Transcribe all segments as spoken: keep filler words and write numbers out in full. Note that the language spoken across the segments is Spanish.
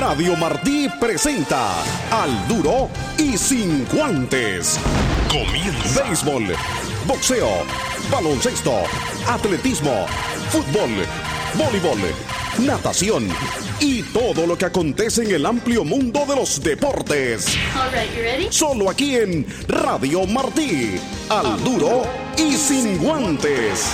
Radio Martí presenta Al Duro y Sin Guantes. Comienza. Béisbol, boxeo, baloncesto, atletismo, fútbol, voleibol, natación y todo lo que acontece en el amplio mundo de los deportes. All right, you ready? Solo aquí en Radio Martí. Al Duro y Sin Guantes.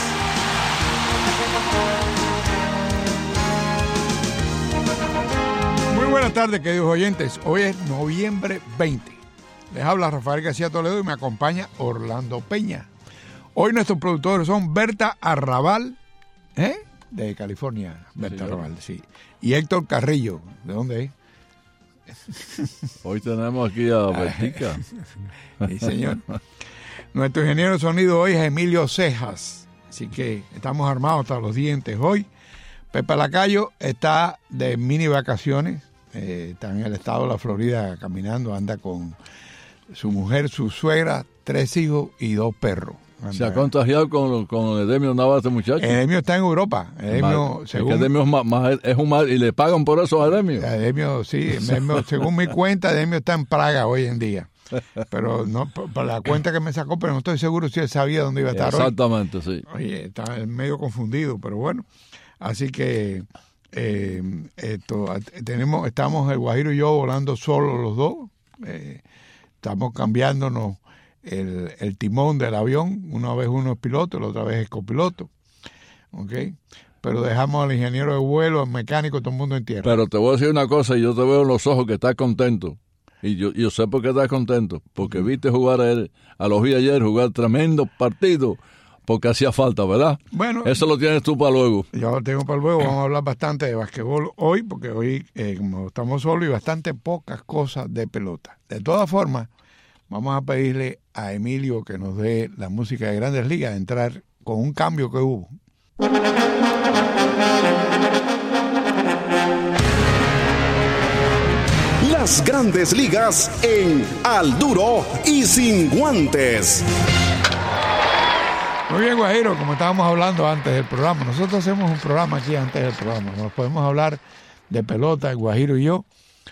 Muy buenas tardes, queridos oyentes. Hoy es noviembre veinte. Les habla Rafael García Toledo y me acompaña Orlando Peña. Hoy nuestros productores son Berta Arrabal, ¿eh? de California. Berta sí, Arrabal, sí. Y Héctor Carrillo. ¿De dónde es? Hoy tenemos aquí a Bertica. Sí, señor. Nuestro ingeniero de sonido hoy es Emilio Cejas. Así que estamos armados hasta los dientes hoy. Pepe Lacayo está de mini vacaciones. Eh, está en el estado de la Florida caminando. Anda con su mujer, su suegra, tres hijos y dos perros. Anda. Se ha contagiado con, con Edemio Navarro, este muchacho. Edemio está en Europa. Edemio, mal, según, es que Edemio es, más, más, es un mal y le pagan por eso a Edemio. Edemio, sí. Edemio, según mi cuenta, Edemio está en Praga hoy en día. Pero no, por la cuenta que me sacó, pero no estoy seguro si él sabía dónde iba a estar. Exactamente, hoy. sí. Oye, está medio confundido, pero bueno. Así que eh, esto, tenemos, estamos el Guajiro y yo volando solos los dos. Eh, estamos cambiándonos el, el timón del avión. Una vez uno es piloto, la otra vez es copiloto. ¿Okay? Pero dejamos al ingeniero de vuelo, al mecánico, todo el mundo en tierra. Pero te voy a decir una cosa, y yo te veo en los ojos que estás contento. Y yo, yo sé por qué estás contento. Porque viste jugar a, él, a los vi ayer, jugar tremendo partido. Porque hacía falta, ¿verdad? Bueno, eso lo tienes tú para luego. Yo lo tengo para luego. Vamos a hablar bastante de basquetbol hoy, porque hoy, eh, como estamos solos, y bastante pocas cosas de pelota. De todas formas, vamos a pedirle a Emilio que nos dé la música de Grandes Ligas, de entrar con un cambio que hubo. Las Grandes Ligas en Al Duro y Sin Guantes. Muy bien, Guajiro, como estábamos hablando antes del programa, nosotros hacemos un programa aquí antes del programa, nos podemos hablar de pelota, el Guajiro y yo,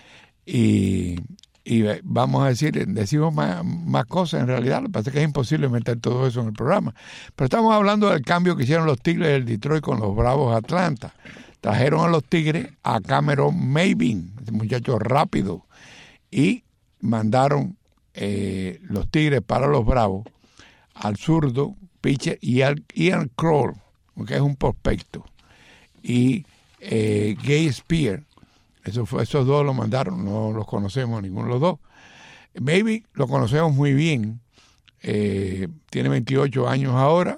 y, y vamos a decir, decimos más, más cosas en realidad, lo que pasa es que es imposible meter todo eso en el programa, pero estamos hablando del cambio que hicieron los Tigres del Detroit con los Bravos de Atlanta. Trajeron a los Tigres a Cameron Maybin, ese muchacho rápido, y mandaron eh, los Tigres para los Bravos al zurdo pitcher Ian, Ian Kroll, que es un prospecto, y eh, Gay Spear. Eso fue, esos dos lo mandaron, no los conocemos ninguno de los dos. Maybe lo conocemos muy bien, eh, tiene veintiocho años ahora,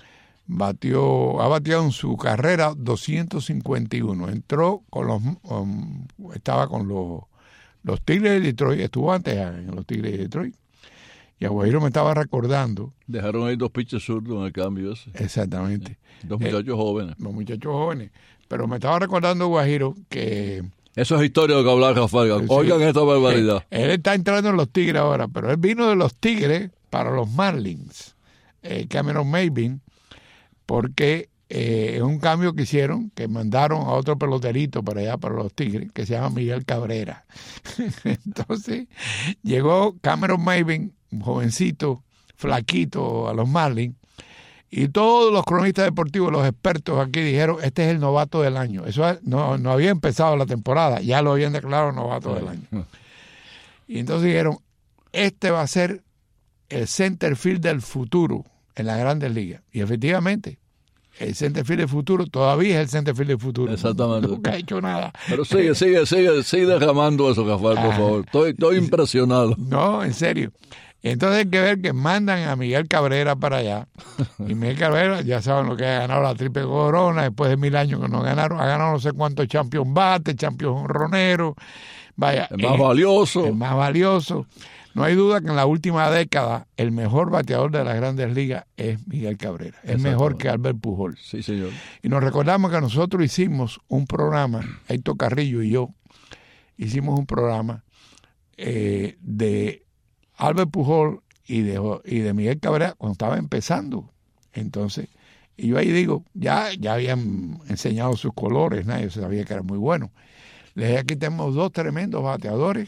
batió, ha bateado en su carrera doscientos cincuenta y uno, entró con los, um, estaba con los, los Tigres de Detroit, estuvo antes en los Tigres de Detroit. Y Aguajiro me estaba recordando. Dejaron ahí dos pitchers zurdos en el cambio ese. Exactamente. Sí. Dos muchachos eh, jóvenes. Dos muchachos jóvenes. Pero me estaba recordando, Guajiro, que... Eso es historia de lo que hablar, Rafael. Oigan sí, esta barbaridad. Él está entrando en los Tigres ahora, pero él vino de los Tigres para los Marlins, eh, Cameron Maybin, porque eh, es un cambio que hicieron, que mandaron a otro peloterito para allá, para los Tigres, que se llama Miguel Cabrera. Entonces, llegó Cameron Maybin, un jovencito, flaquito, a los Marlins, y todos los cronistas deportivos, los expertos aquí dijeron, este es el novato del año. Eso no, no había empezado la temporada, ya lo habían declarado novato del año. Y entonces dijeron, este va a ser el center field del futuro en las Grandes Ligas. Y efectivamente, el center field del futuro todavía es el center field del futuro. Exactamente. Nunca ha hecho nada. Pero sigue, sigue, sigue, sigue derramando eso, Rafael, por favor. Estoy, estoy impresionado. No, en serio. Entonces hay que ver que mandan a Miguel Cabrera para allá. Y Miguel Cabrera, ya saben lo que ha ganado la triple corona, después de mil años que no ganaron, ha ganado no sé cuántos champion bate, champion honronero. Vaya, el más eh, valioso. El más valioso. No hay duda que en la última década el mejor bateador de las Grandes Ligas es Miguel Cabrera. Es mejor que Albert Pujols. Sí, señor. Y nos recordamos que nosotros hicimos un programa, Héctor Carrillo y yo, hicimos un programa eh, de Albert Pujols y de, y de Miguel Cabrera cuando estaba empezando. Entonces, y yo ahí digo, ya, ya habían enseñado sus colores, nadie sabía que era muy bueno. Le dije, aquí tenemos dos tremendos bateadores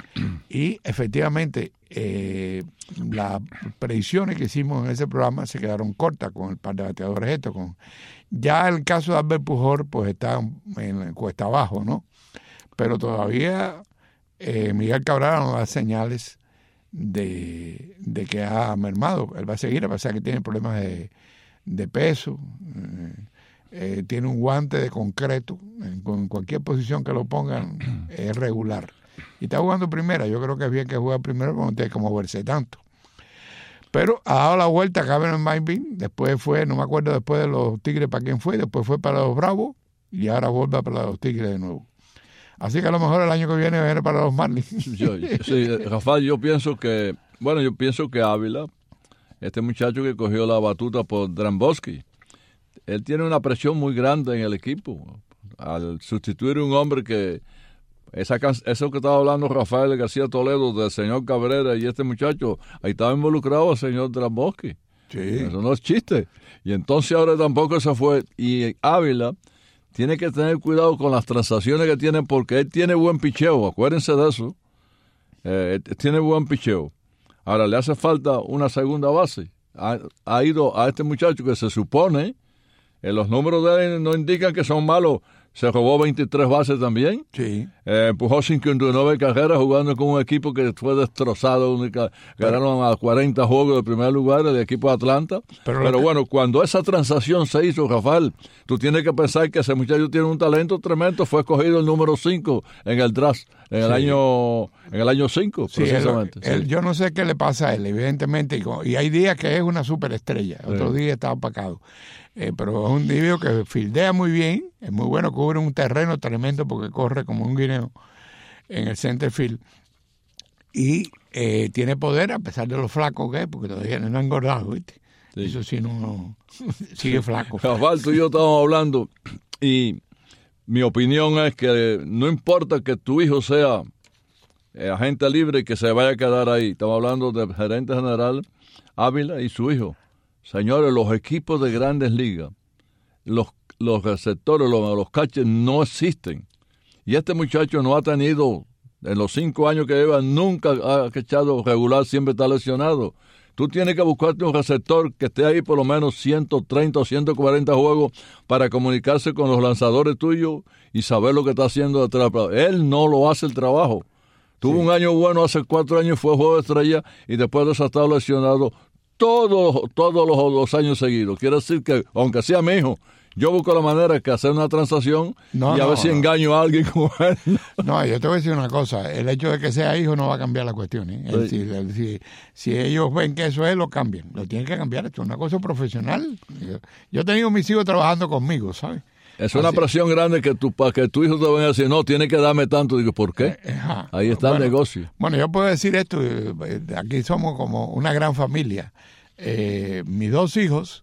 y efectivamente eh, las predicciones que hicimos en ese programa se quedaron cortas con el par de bateadores estos. Con... Ya el caso de Albert Pujol pues está en cuesta abajo, ¿no? Pero todavía eh, Miguel Cabrera nos da señales de, de que ha mermado. Él va a seguir, a pesar que tiene problemas de, de peso, eh, eh, tiene un guante de concreto, en, en cualquier posición que lo pongan es regular. Y está jugando primera, yo creo que es bien que juegue primero cuando tiene que moverse tanto. Pero ha dado la vuelta a Cameron Maybin, después fue, no me acuerdo después de los Tigres para quién fue, después fue para los Bravos y ahora vuelve para los Tigres de nuevo. Así que a lo mejor el año que viene viene para los Marlins. Yo, sí, Rafael, yo pienso que, bueno, yo pienso que Ávila, este muchacho que cogió la batuta por Dramboski, él tiene una presión muy grande en el equipo. Al sustituir a un hombre que, esa eso que estaba hablando Rafael García Toledo del señor Cabrera y este muchacho, ahí estaba involucrado el señor Dramboski. Sí. Eso no es chiste. Y entonces ahora tampoco se fue. Y Ávila tiene que tener cuidado con las transacciones que tiene porque él tiene buen picheo, acuérdense de eso. Eh, tiene buen picheo. Ahora le hace falta una segunda base. Ha, ha ido a este muchacho que se supone, en los números de él no indican que son malos. Se robó veintitrés bases también. Sí. Eh, empujó cincuenta y nueve carreras jugando con un equipo que fue destrozado. Ganaron a cuarenta juegos de primer lugar, el equipo de Atlanta. Pero, Pero bueno, cuando esa transacción se hizo, Rafael, tú tienes que pensar que ese muchacho tiene un talento tremendo. Fue escogido el número cinco en el draft, en el sí. año en el año cinco, sí, precisamente. Él, él, sí. Yo no sé qué le pasa a él, evidentemente. Y, y hay días que es una superestrella, sí. Otros días está opacado. Eh, pero es un individuo que fildea muy bien, es muy bueno, cubre un terreno tremendo porque corre como un guineo en el center field y eh, tiene poder a pesar de lo flaco que es, porque todavía no ha engordado, ¿viste? Sí. Eso sí, no, no sigue flaco. Rafael, tú y yo estábamos hablando y mi opinión es que no importa que tu hijo sea eh, agente libre y que se vaya a quedar ahí. Estamos hablando del gerente general Ávila y su hijo. Señores, los equipos de grandes ligas, los, los receptores, los, los catchers no existen. Y este muchacho no ha tenido, en los cinco años que lleva, nunca ha echado regular, siempre está lesionado. Tú tienes que buscarte un receptor que esté ahí por lo menos ciento treinta o ciento cuarenta juegos para comunicarse con los lanzadores tuyos y saber lo que está haciendo detrás. Él no lo hace el trabajo. Tuvo sí. un año bueno hace cuatro años, fue juego de estrella y después de eso ha estado lesionado todos, todos los, los años seguidos. Quiere decir que, aunque sea mi hijo, yo busco la manera que hacer una transacción no, y a no, ver si no. engaño a alguien como él. No, yo te voy a decir una cosa. El hecho de que sea hijo no va a cambiar la cuestión. ¿eh? Sí. Si, si, si ellos ven que eso es, lo cambian. Lo tienen que cambiar. Esto es una cosa profesional. Yo, yo he tenido mis hijos trabajando conmigo, ¿sabes? Es una Así. presión grande que tu, para que tu hijo te venga a decir, no, tiene que darme tanto. Digo, ¿por qué? Eh, Ahí está bueno, el negocio. Bueno, yo puedo decir esto. Aquí somos como una gran familia. Eh, mis dos hijos,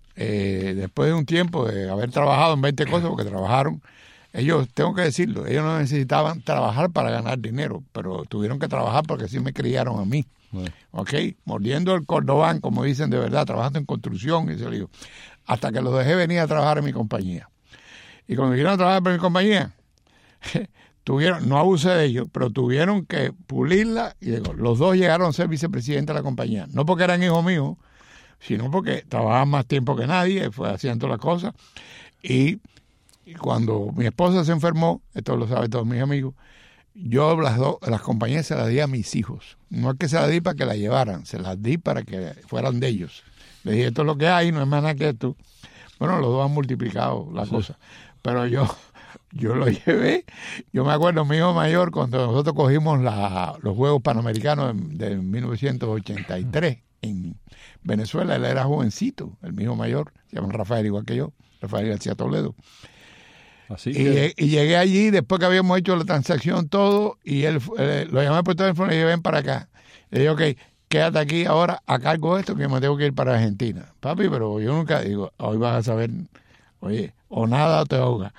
eh, después de un tiempo de haber trabajado en veinte cosas, porque trabajaron, ellos, tengo que decirlo, ellos no necesitaban trabajar para ganar dinero, pero tuvieron que trabajar porque sí me criaron a mí. Bueno. ¿Ok? Mordiendo el cordobán, como dicen de verdad, trabajando en construcción, y se digo, hasta que los dejé venir a trabajar en mi compañía. Y cuando vinieron a trabajar en mi compañía, tuvieron, no abusé de ellos, pero tuvieron que pulirla y digo, los dos llegaron a ser vicepresidentes de la compañía. No porque eran hijos míos, sino porque trabajaban más tiempo que nadie, fue haciendo las cosas. Y, y cuando mi esposa se enfermó, esto lo saben todos mis amigos, yo las dos, las compañías se las di a mis hijos. No es que se las di para que las llevaran, se las di para que fueran de ellos. Les dije, esto es lo que hay, no es más nada que esto. Bueno, los dos han multiplicado la sí. cosa. Pero yo... Yo lo llevé, yo me acuerdo, mi hijo mayor, cuando nosotros cogimos la, los Juegos Panamericanos de, de mil novecientos ochenta y tres en Venezuela, él era jovencito, el mi hijo mayor, se llama Rafael igual que yo, Rafael García Toledo. Así que... y, y llegué allí, después que habíamos hecho la transacción, todo, y él eh, lo llamé por teléfono y dije, ven para acá. Le dije, ok, quédate aquí ahora a cargo de esto, que me tengo que ir para Argentina. Papi, pero yo nunca digo, hoy vas a saber... Oye, o nada o te ahoga.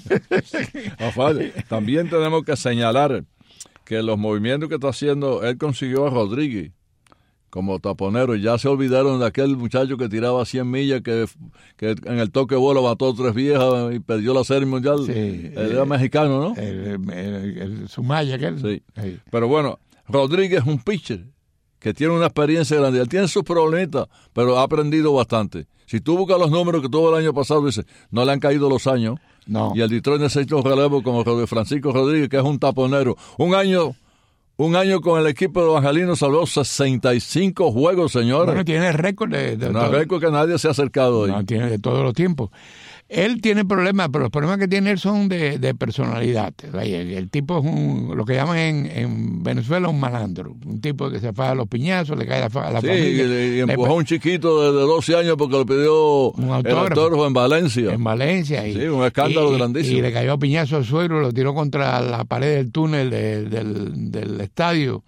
Rafael, también tenemos que señalar que los movimientos que está haciendo, él consiguió a Rodríguez, como taponero. Ya se olvidaron de aquel muchacho que tiraba cien millas, que, que en el toque de bola mató tres viejas y perdió la serie mundial. Sí, Él era eh, mexicano, ¿no? El, el, el, el Sumaya, aquel. Sí. sí. Pero bueno, Rodríguez es un pitcher que tiene una experiencia grande. Él tiene sus problemitas, pero ha aprendido bastante. Si tú buscas los números que tuvo el año pasado, dice, no le han caído los años. No. Y el Detroit necesita un relevo como Francisco Rodríguez, que es un taponero. Un año un año con el equipo de Angelino salvó sesenta y cinco juegos, señores. Bueno, tiene récord de, de no, récord que nadie se ha acercado ahí. No, tiene de todos los tiempos. Él tiene problemas, pero los problemas que tiene él son de, de personalidad. El, el tipo es un, lo que llaman en, en Venezuela un malandro, un tipo que se faja a los piñazos, le cae a la, a la sí, familia. Sí, y, y empujó a un chiquito de, de doce años porque le pidió un autógrafo, el autógrafo en Valencia. En Valencia. Y, sí, un escándalo y, grandísimo. Y le cayó a piñazo al suegro, lo tiró contra la pared del túnel de, del, del estadio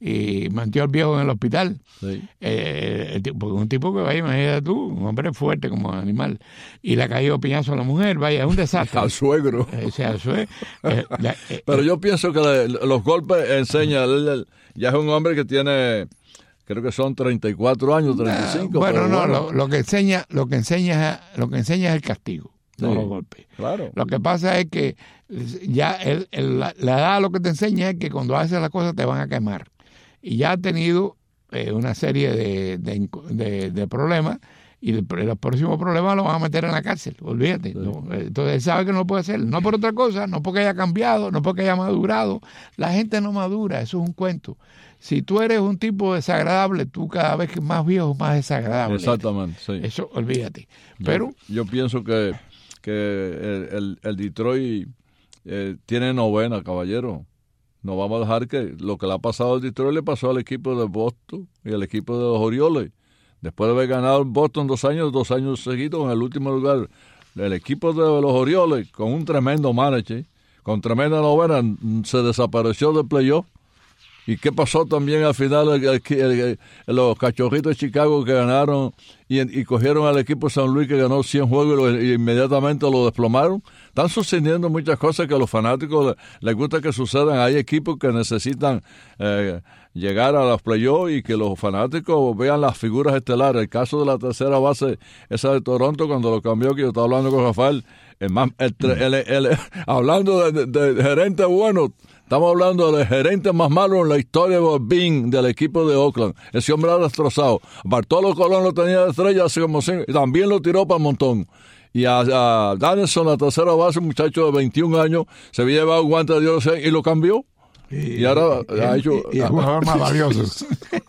y mantió al viejo en el hospital. Sí. Eh, el tipo, un tipo que, vaya, imagínate tú, un hombre fuerte como animal, y le ha caído piñazo a la mujer, vaya, es un desastre. Al suegro. Eh, o sea, al suegro. Eh, la, eh, Pero yo pienso que le, los golpes enseñan, él, él, ya es un hombre que tiene, creo que son treinta y cuatro años, treinta y cinco. Bueno, pero no, bueno. Lo, lo que enseña, lo que enseña, lo que enseña es el castigo, sí, no los golpes. Claro. Lo que pasa es que ya el, el, la, la edad lo que te enseña es que cuando haces las cosas te van a quemar. Y ya ha tenido eh, una serie de, de, de, de problemas y el, los próximos problemas los van a meter en la cárcel, olvídate. Sí. ¿No? Entonces él sabe que no lo puede hacer, no por otra cosa, no porque haya cambiado, no porque haya madurado. La gente no madura, eso es un cuento. Si tú eres un tipo desagradable, tú cada vez que más viejo, más desagradable. Exactamente, sí. Eso, olvídate. Pero yo, yo pienso que, que el, el, el Detroit eh, tiene novena, caballero. No vamos a dejar que lo que le ha pasado al Detroit le pasó al equipo de Boston y al equipo de los Orioles. Después de haber ganado Boston dos años, dos años seguidos en el último lugar, el equipo de los Orioles, con un tremendo manager, con tremenda novena, se desapareció del playoff. ¿Y qué pasó también al final? El, el, el, el, los Cachorritos de Chicago que ganaron y, y cogieron al equipo de San Luis que ganó cien juegos y, lo, y inmediatamente lo desplomaron. Están sucediendo muchas cosas que a los fanáticos les, les gusta que sucedan. Hay equipos que necesitan eh, llegar a los playoffs y que los fanáticos vean las figuras estelares. El caso de la tercera base, esa de Toronto, cuando lo cambió, que yo estaba hablando con Rafael, el, el, el, el, el, hablando de, de, de gerente bueno. Estamos hablando del gerente más malo en la historia de Bing, del equipo de Oakland. Ese hombre ha destrozado. Bartolo Colón lo tenía de estrella hace como cinco, y también lo tiró para el montón. Y a, a Danielson, la tercera base, un muchacho de veintiún años, se había llevado un guante de Dios y lo cambió. Y, y ahora y, ha hecho... Y, y el jugador más valioso.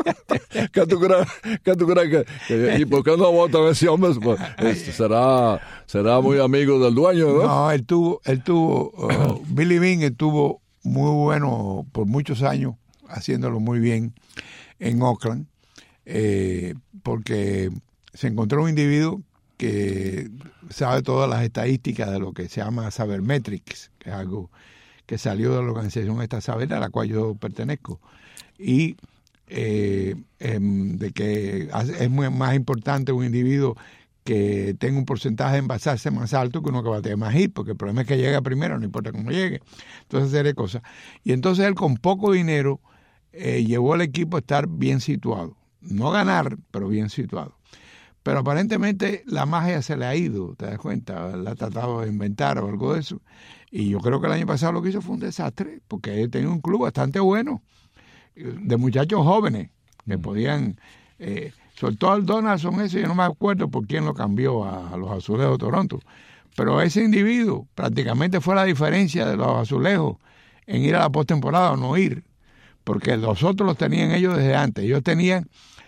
¿Qué tú crees, qué tú crees que, que... ¿Y por qué no votan a ese hombre? Pues, este, será, será muy amigo del dueño, ¿no? No, él tuvo... Él tuvo uh, Billy Beane estuvo muy bueno por muchos años, haciéndolo muy bien en Oakland, eh, porque se encontró un individuo que sabe todas las estadísticas de lo que se llama Sabermetrics, que es algo que salió de la organización esta Saber, a la cual yo pertenezco, y eh, eh, de que es muy, más importante un individuo que tenga un porcentaje de envasarse más alto que uno que batea más hit, porque el problema es que llega primero, no importa cómo llegue. Entonces, serie cosas. Y entonces él con poco dinero eh, llevó al equipo a estar bien situado. No ganar, pero bien situado. Pero aparentemente la magia se le ha ido, ¿te das cuenta? La ha tratado de inventar o algo de eso. Y yo creo que el año pasado lo que hizo fue un desastre, porque él tenía un club bastante bueno, de muchachos jóvenes, que podían... Eh, soltó al Donaldson ese, yo no me acuerdo por quién lo cambió a, a los Azulejos de Toronto, pero ese individuo prácticamente fue la diferencia de los Azulejos en ir a la postemporada o no ir, porque los otros los tenían ellos desde antes. Ellos tenían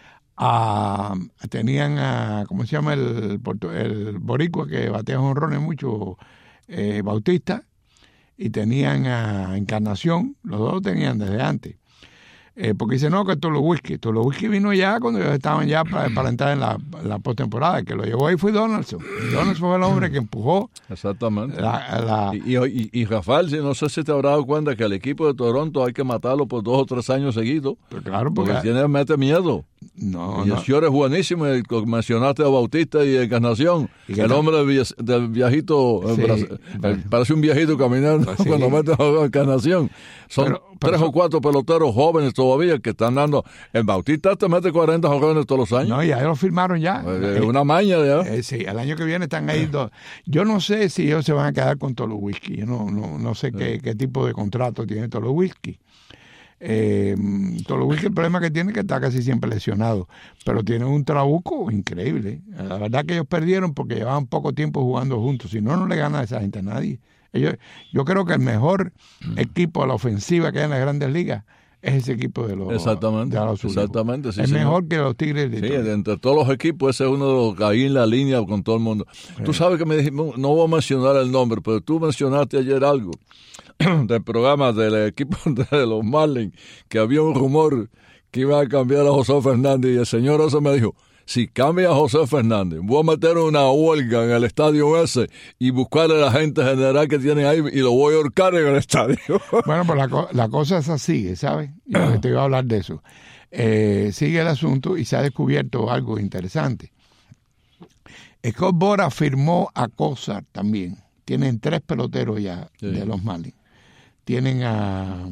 a, tenían a ¿cómo se llama el, el boricua que batea jonrones mucho, eh, Bautista, y tenían a Encarnación, los dos lo tenían desde antes. Eh, porque dice, no, que Tulowitzki. Tulowitzki vino ya cuando ellos estaban ya para, para entrar en la, la postemporada. El que lo llevó ahí fue Donaldson. Donaldson fue el hombre que empujó. Exactamente. La, la... Y, y, y Rafael, no sé si te habrás dado cuenta que al equipo de Toronto hay que matarlo por dos o tres años seguidos. Pero claro, porque, porque tiene, mete miedo. No, y no. El señor es buenísimo, el, mencionaste a Bautista y Encarnación, el tal? hombre del, del viejito, sí, el, el, parece un viejito caminando sí. cuando mete a Encarnación. Son pero, pero tres son... o cuatro peloteros jóvenes todavía que están dando. El Bautista te mete cuarenta jóvenes todos los años. No, ya lo firmaron ya. Es una maña ya. Eh, sí, el año que viene están ahí dos. Yo no sé si ellos se van a quedar con Tulowitzki. Yo no, no, no sé sí. qué, qué tipo de contrato tiene Tulowitzki. Eh, Tulowitzki, el problema que tiene es que está casi siempre lesionado, pero tiene un trabuco increíble. La verdad que ellos perdieron porque llevaban poco tiempo jugando juntos, si no, no le gana a esa gente a nadie. Ellos, yo creo que el mejor equipo a la ofensiva que hay en las Grandes Ligas es ese equipo de los Exactamente, de los exactamente sí, es señor. mejor que los Tigres de sí, de entre todos los equipos ese es uno de los ahí en la línea con todo el mundo. Sí. Tú sabes que me dijimos, no voy a mencionar el nombre, pero tú mencionaste ayer algo del programa del equipo de los Marlins, que había un rumor que iba a cambiar a José Fernández, y el señor ese me dijo, si cambia a José Fernández, voy a meter una huelga en el estadio ese y buscar a la gente general que tienen ahí y lo voy a ahorcar en el estadio. Bueno, pues la, la cosa es así, ¿sabes? Yo te iba a hablar de eso. Eh, sigue el asunto y se ha descubierto algo interesante. Scott Boras firmó a Cozart también. Tienen tres peloteros ya sí. de los Marlins. Tienen a,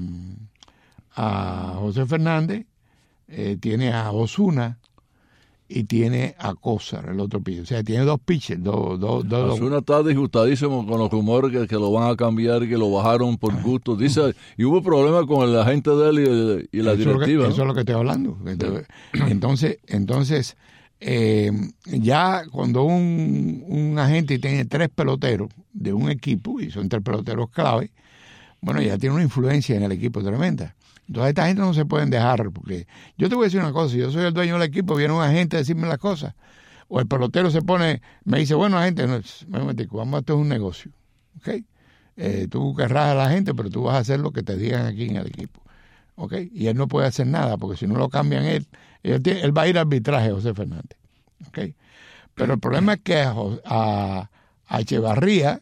a José Fernández, eh, tiene a Osuna y tiene a Cozart, el otro pitcher. O sea, tiene dos pitchers. Dos, dos, dos, Osuna está disgustadísimo con los rumores que, que lo van a cambiar, que lo bajaron por gusto. Dice, y hubo problemas con el agente de él y, y la eso directiva. Es que, ¿no? Eso es lo que estoy hablando. Entonces, entonces eh, ya cuando un, un agente tiene tres peloteros de un equipo, y son tres peloteros clave, bueno, ya tiene una influencia en el equipo tremenda. Entonces esta gente no se pueden dejar, porque yo te voy a decir una cosa, si yo soy el dueño del equipo, viene un agente a decirme las cosas, o el pelotero se pone, me dice, bueno, agente, no, vamos, esto es un negocio, ¿ok? Eh, tú querrás a la gente, pero tú vas a hacer lo que te digan aquí en el equipo, ¿ok? Y él no puede hacer nada, porque si no lo cambian él, él, tiene, él va a ir a arbitraje, José Fernández, ¿ok? Pero el problema es que a, a, a Echevarría,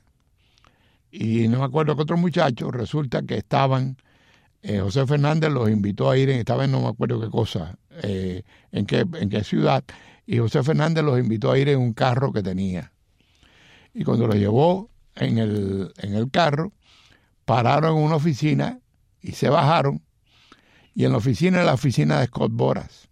y no me acuerdo que otros muchachos, resulta que estaban, eh, José Fernández los invitó a ir, en, estaban no me acuerdo qué cosa, eh, en, qué, en qué ciudad, y José Fernández los invitó a ir en un carro que tenía. Y cuando los llevó en el, en el carro, pararon en una oficina y se bajaron, y en la oficina era la oficina de Scott Boras.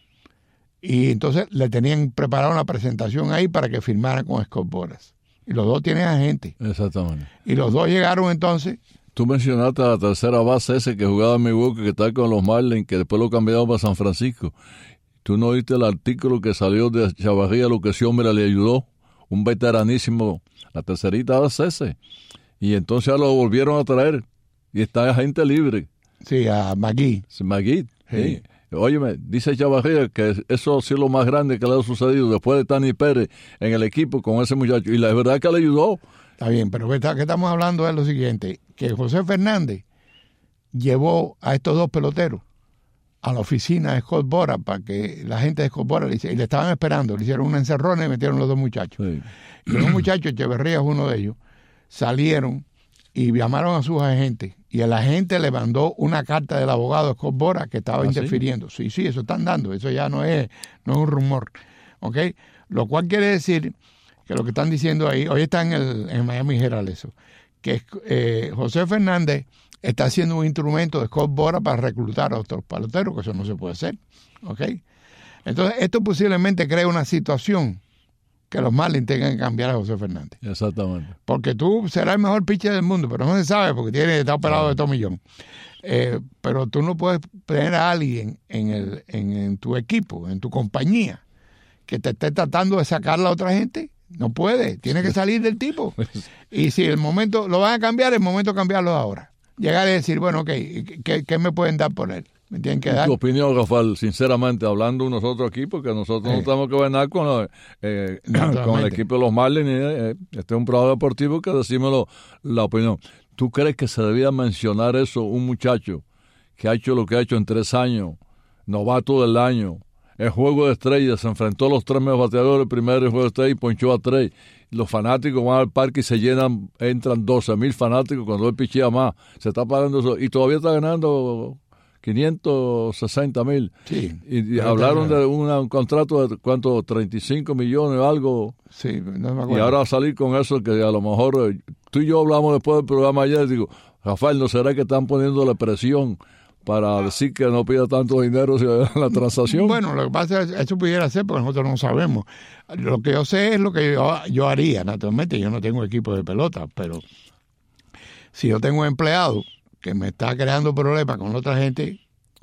Y entonces le tenían preparado una presentación ahí para que firmaran con Scott Boras. Y los dos tienen agente. Exactamente. Y los dos llegaron entonces. Tú mencionaste a la tercera base ese que jugaba en Milwaukee, que está con los Marlins, que después lo cambiaron para San Francisco. ¿Tú no oíste el artículo que salió de Chavarría, lo que ese hombre le ayudó? Un veteranísimo, la tercerita base ese. Y entonces ya lo volvieron a traer. Y está agente libre. Sí, a McGee. Sí, McGee, sí. sí. Óyeme, dice Chavarría que eso ha sido lo más grande que le ha sucedido después de Tani Pérez en el equipo con ese muchacho. Y la verdad es que le ayudó. Está bien, pero que estamos hablando es lo siguiente, que José Fernández llevó a estos dos peloteros a la oficina de Scott Boras para que la gente de Scott Boras le, y le estaban esperando, le hicieron una encerrona y metieron los dos muchachos. Sí. Y los muchachos, Echeverría es uno de ellos, salieron y llamaron a sus agentes y el agente le mandó una carta del abogado Scott Boras que estaba ¿Ah, interfiriendo. Sí? sí, sí, eso están dando, eso ya no es, no es un rumor. ¿Ok? Lo cual quiere decir que lo que están diciendo ahí, hoy está en, el, en Miami Herald eso, que eh, José Fernández está haciendo un instrumento de Scott Boras para reclutar a otros peloteros, que eso no se puede hacer. ¿Ok? Entonces, esto posiblemente crea una situación que los Marlins tengan que cambiar a José Fernández. Exactamente. Porque tú serás el mejor pitcher del mundo, pero no se sabe porque tiene, está operado de tomillón. Eh, pero tú no puedes tener a alguien en, el, en, en tu equipo, en tu compañía, que te esté tratando de sacar a la otra gente. No puede, tiene que salir del tipo. Y si el momento lo van a cambiar, el momento de cambiarlo ahora. Llegar y decir, bueno, ok, ¿qué, qué me pueden dar por él? ¿Me tienen que dar? Tu opinión, Rafael, sinceramente, hablando nosotros aquí, porque nosotros eh. no tenemos que ver nada con, la, eh, con el equipo de los Marlins. Eh, este es un programa deportivo que decimos lo, la opinión. ¿Tú crees que se debía mencionar eso un muchacho que ha hecho lo que ha hecho en tres años, novato del año? El juego de estrellas, se enfrentó a los tres mejores bateadores, el primer juego de estrellas y ponchó a tres. Los fanáticos van al parque y se llenan, entran doce mil fanáticos cuando él pichea más. Se está pagando eso y todavía está ganando quinientos sesenta mil. Sí. Y, y hablaron de una, un contrato de, ¿cuánto? treinta y cinco millones o algo. Sí, no me acuerdo. Y ahora salir con eso que a lo mejor, tú y yo hablamos después del programa ayer, digo, Rafael, ¿no será que están poniéndole presión para decir que no pida tanto dinero en la transacción? Bueno, lo que pasa es que eso pudiera ser porque nosotros no sabemos. Lo que yo sé es lo que yo, yo haría, naturalmente. Yo no tengo equipo de pelota, pero si yo tengo un empleado que me está creando problemas con otra gente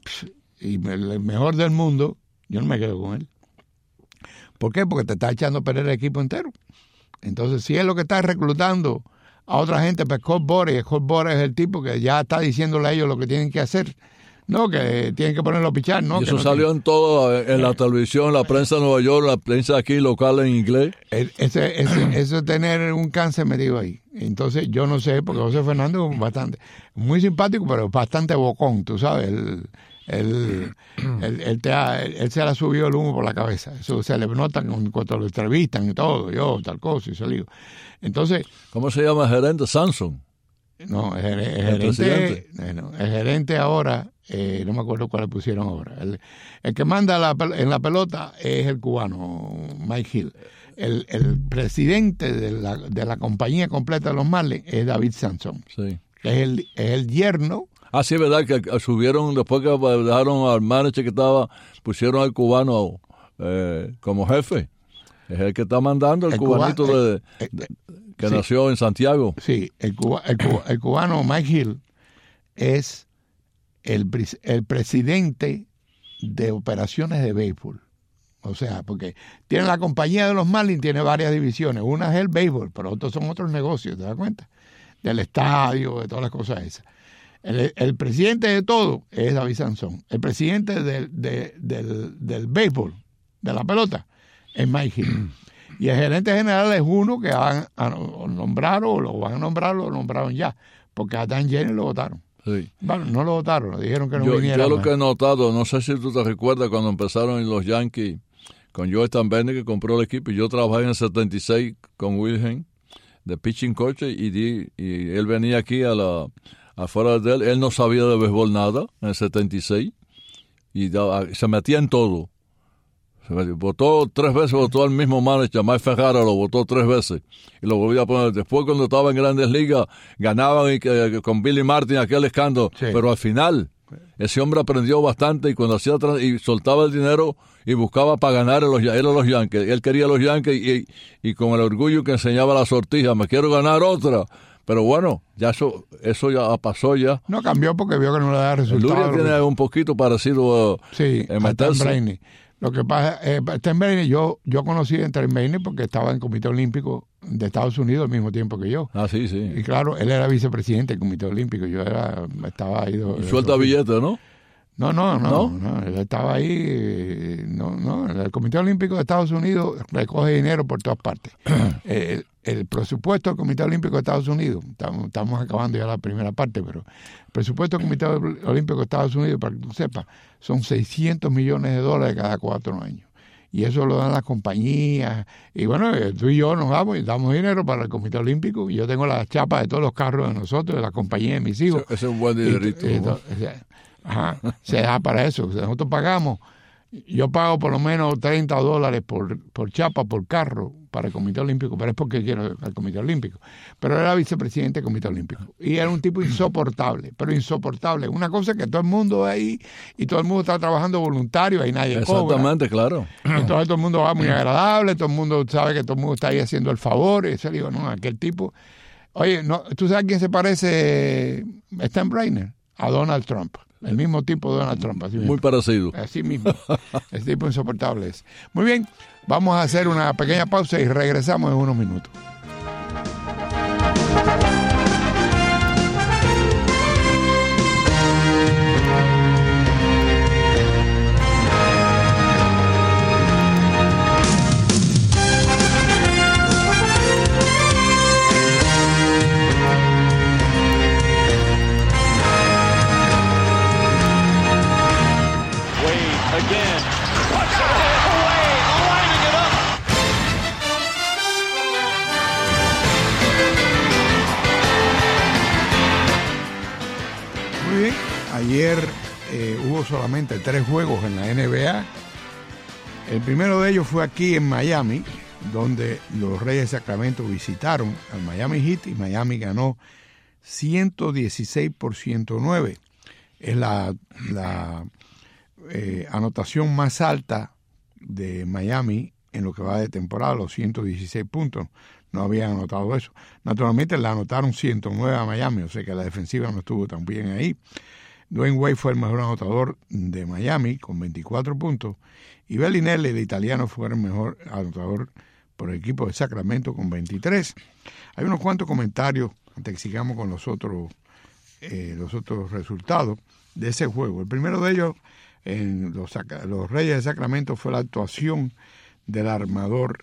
y me, el mejor del mundo, yo no me quedo con él. ¿Por qué? Porque te está echando a perder el equipo entero. Entonces, si es lo que está reclutando a otra gente, pues Scott Boras, Scott Boras es el tipo que ya está diciéndole a ellos lo que tienen que hacer. No, que tienen que ponerlo a pichar, ¿no? Y eso que no salió tiene... en todo, en la televisión, la prensa de Nueva York, la prensa aquí local en inglés. Ese, ese, eso es tener un cáncer metido ahí. Entonces, yo no sé, porque José Fernando es bastante, muy simpático, pero bastante bocón, tú sabes. Él, él, él, él, te ha, él se le ha subido el humo por la cabeza. Eso se le nota cuando lo entrevistan y todo, yo, tal cosa, y salió. Entonces... ¿Cómo se llama el gerente? Samson. No, el, el, el gerente, bueno, el gerente ahora, eh, no me acuerdo cuál le pusieron ahora. El, el que manda la, en la pelota es el cubano, Mike Hill. El, el presidente de la, de la compañía completa de los Marlins es David Samson, sí. que es el, es el yerno. Ah, sí, es verdad que subieron, después que dejaron al manager que estaba, pusieron al cubano eh, como jefe. Es el que está mandando, el, el cubanito cuba, de, el, de, que sí, nació en Santiago. Sí, el, cuba, el, cuba, el cubano Mike Hill es el, el presidente de operaciones de béisbol. O sea, porque tiene la compañía de los Marlins, tiene varias divisiones. Una es el béisbol, pero otros son otros negocios, ¿te das cuenta? Del estadio, de todas las cosas esas. El, el presidente de todo es David Samson. El presidente del, de, del, del béisbol, de la pelota, es Mike Hill. Y el gerente general es uno que van a nombrar o lo van a nombrar o lo nombraron ya, porque a Dan Jenny lo votaron. Sí. Bueno, no lo votaron, lo dijeron que no yo, viniera. Yo lo más. que he notado, no sé si tú te recuerdas cuando empezaron los Yankees con Joe Stamberne, que compró el equipo, y yo trabajé en el setenta y seis con Wilhelm de pitching coach, y, di, y él venía aquí a la afuera de él, él no sabía de béisbol nada en el setenta y seis, y da, se metía en todo. Votó tres veces, votó al mismo manager, Mike Ferrara, lo votó tres veces y lo volvió a poner. Después, cuando estaba en Grandes Ligas, ganaban y, eh, con Billy Martin aquel escándalo, sí. Pero al final ese hombre aprendió bastante y cuando hacía y soltaba el dinero y buscaba para ganar a los, él a los Yankees. Él quería a los Yankees y, y con el orgullo que enseñaba la sortija, me quiero ganar otra. Pero bueno, ya eso eso ya pasó ya. No cambió porque vio que no le da resultado. Luria tiene un poquito parecido a, sí, en meterse. Lo que pasa es que eh, Steinbrenner, yo, yo conocí a Steinbrenner porque estaba en el Comité Olímpico de Estados Unidos al mismo tiempo que yo. Ah, sí, sí. Y claro, él era vicepresidente del Comité Olímpico, yo era, estaba ahí. Y suelta billetes, ¿no? No, no, no, ¿No? no, él estaba ahí, no, no, el Comité Olímpico de Estados Unidos recoge dinero por todas partes. eh, el presupuesto del Comité Olímpico de Estados Unidos, estamos, estamos acabando ya la primera parte, pero el presupuesto del Comité Olímpico de Estados Unidos, para que tú sepas, son seiscientos millones de dólares cada cuatro años. Y eso lo dan las compañías. Y bueno, tú y yo nos damos y damos dinero para el Comité Olímpico. Y yo tengo las chapas de todos los carros de nosotros, de la compañía de mis hijos. Ese es un buen dinerito. Y, y, ¿no? Ajá, se da para eso. Nosotros pagamos, yo pago por lo menos treinta dólares por, por chapa, por carro, para el Comité Olímpico, pero es porque quiero al Comité Olímpico. Pero era vicepresidente del Comité Olímpico. Y era un tipo insoportable, pero insoportable. Una cosa es que todo el mundo va ahí y todo el mundo está trabajando voluntario, ahí nadie cobra. Exactamente, claro. Entonces todo el mundo va muy agradable, todo el mundo sabe que todo el mundo está ahí haciendo el favor. Y eso digo, no, aquel tipo... Oye, no, ¿tú sabes a quién se parece Steinbrenner? A Donald Trump. El mismo tipo de Donald Trump. Así Muy mismo. parecido. Así mismo. Ese tipo insoportable es. Muy bien, vamos a hacer una pequeña pausa y regresamos en unos minutos. Ayer eh, hubo solamente tres juegos en la N B A. El primero de ellos fue aquí en Miami, donde los Reyes de Sacramento visitaron al Miami Heat y Miami ganó ciento dieciséis por ciento nueve. Es la, la eh, anotación más alta de Miami en lo que va de temporada, los ciento dieciséis puntos. No habían anotado eso. Naturalmente le anotaron ciento nueve a Miami, o sea que la defensiva no estuvo tan bien ahí. Dwayne Wade fue el mejor anotador de Miami con veinticuatro puntos y Bellinelli, el italiano, fue el mejor anotador por el equipo de Sacramento con veintitrés. Hay unos cuantos comentarios antes que sigamos con los otros, eh, los otros resultados de ese juego. El primero de ellos en los, los Reyes de Sacramento fue la actuación del armador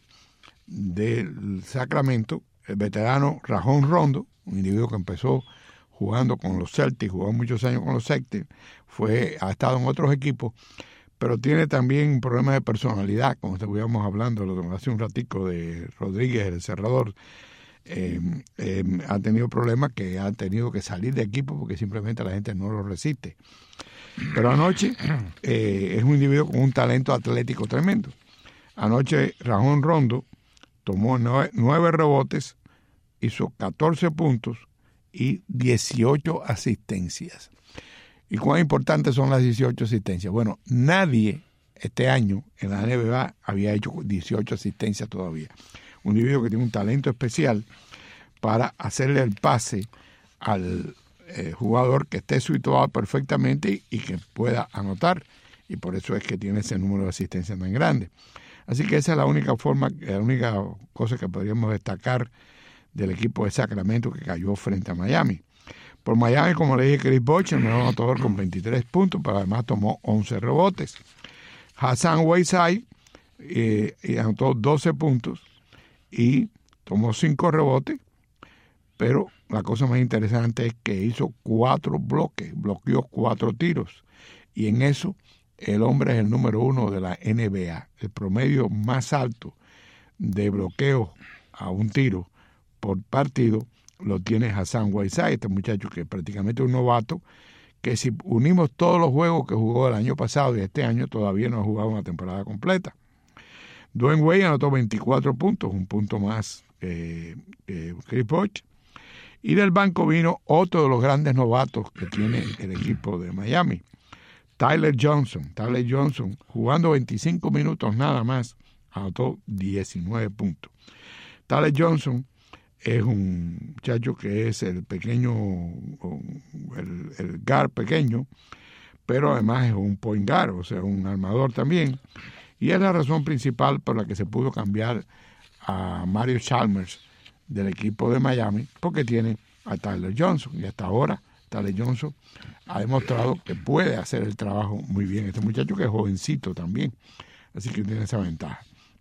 del Sacramento, el veterano Rajon Rondo, un individuo que empezó jugando con los Celtics, jugó muchos años con los Celtics, fue, ha estado en otros equipos, pero tiene también un problema de personalidad, como estuvimos hablando hace un ratico de Rodríguez, el cerrador. Eh, eh, ha tenido problemas que ha tenido que salir de equipo porque simplemente la gente no lo resiste. Pero anoche eh, es un individuo con un talento atlético tremendo. Anoche Rajon Rondo tomó nueve, nueve rebotes, hizo catorce puntos y dieciocho asistencias. ¿Y cuán importantes son las dieciocho asistencias? Bueno, nadie este año en la N B A había hecho dieciocho asistencias todavía. Un individuo que tiene un talento especial para hacerle el pase al eh, jugador que esté situado perfectamente y, y que pueda anotar. Y por eso es que tiene ese número de asistencias tan grande. Así que esa es la única forma, la única cosa que podríamos destacar del equipo de Sacramento que cayó frente a Miami. Por Miami, como le dije, Chris Bosh, el mejor anotador con veintitrés puntos, pero además tomó once rebotes. Hassan Whiteside eh, anotó doce puntos y tomó cinco rebotes, pero la cosa más interesante es que hizo cuatro bloques, bloqueó cuatro tiros, y en eso el hombre es el número uno de la N B A. El promedio más alto de bloqueo a un tiro por partido lo tiene Hassan Whiteside, este muchacho que es prácticamente un novato, que si unimos todos los juegos que jugó el año pasado y este año, todavía no ha jugado una temporada completa. Dwayne Wade anotó veinticuatro puntos, un punto más que eh, Chris Bosh. Y del banco vino otro de los grandes novatos que tiene el equipo de Miami, Tyler Johnson. Tyler Johnson, jugando veinticinco minutos nada más, anotó diecinueve puntos. Tyler Johnson es un muchacho que es el pequeño, el, el guard pequeño, pero además es un point guard, o sea, un armador también. Y es la razón principal por la que se pudo cambiar a Mario Chalmers del equipo de Miami, porque tiene a Tyler Johnson. Y hasta ahora Tyler Johnson ha demostrado que puede hacer el trabajo muy bien. Este muchacho que es jovencito también, así que tiene esa ventaja.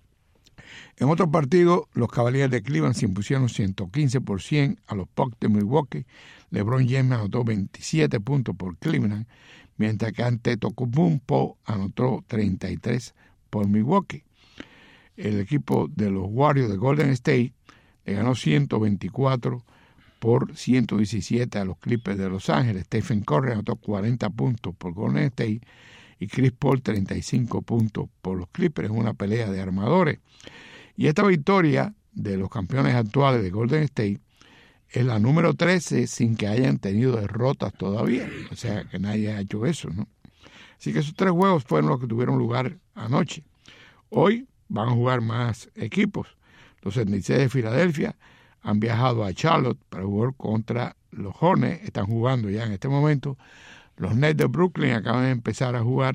En otro partido, los Cavaliers de Cleveland se impusieron ciento quince por ciento a los Bucks de Milwaukee. LeBron James anotó veintisiete puntos por Cleveland, mientras que Antetokounmpo anotó treinta y tres por Milwaukee. El equipo de los Warriors de Golden State le ganó ciento veinticuatro por ciento diecisiete a los Clippers de Los Ángeles. Stephen Curry anotó cuarenta puntos por Golden State y Chris Paul treinta y cinco puntos por los Clippers en una pelea de armadores. Y esta victoria de los campeones actuales de Golden State es la número trece sin que hayan tenido derrotas todavía. O sea, que nadie ha hecho eso, ¿no? Así que esos tres juegos fueron los que tuvieron lugar anoche. Hoy van a jugar más equipos. Los setenta y seis de Filadelfia han viajado a Charlotte para jugar contra los Hornets. Están jugando ya en este momento. Los Nets de Brooklyn acaban de empezar a jugar